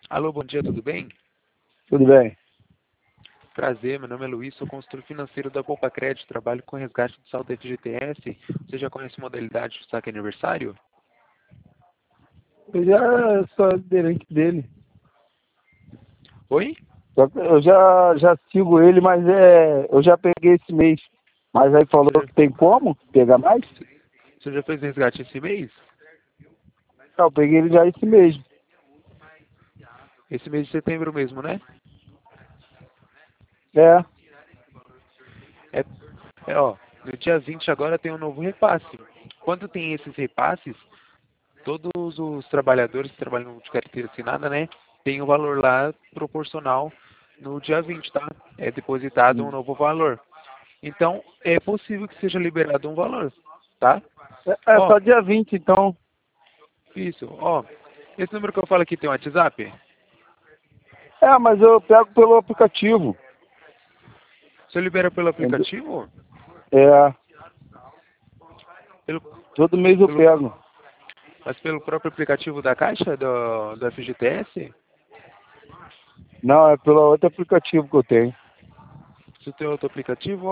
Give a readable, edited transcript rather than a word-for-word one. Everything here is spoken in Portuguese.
Alô, bom dia, tudo bem? Tudo bem. Prazer, meu nome é Luiz, sou consultor financeiro da Poupa Crédito, trabalho com resgate do saldo FGTS. Você já conhece a modalidade de saque aniversário? Eu já sou aderente dele. Oi? Eu já sigo ele, mas eu já peguei esse mês. Mas aí falou Você já, que tem como pegar mais? você já fez resgate esse mês? Não, eu peguei ele já esse mês. Esse mês de setembro mesmo, né? É. É, no dia 20 agora tem um novo repasse. Quando tem esses repasses, todos os trabalhadores que trabalham de carteira assinada, né, tem o valor lá proporcional no dia 20, tá? É depositado um novo valor. Então, é possível que seja liberado um valor, tá? É Ó, só dia 20, então. isso, ó. Esse número que eu falo aqui tem um WhatsApp? É, mas eu pego pelo aplicativo. Você libera pelo Entendeu? aplicativo? É, Pelo, todo mês eu pelo, pego. mas pelo próprio aplicativo da Caixa, do FGTS? Não, é pelo outro aplicativo que eu tenho. Se tem outro aplicativo,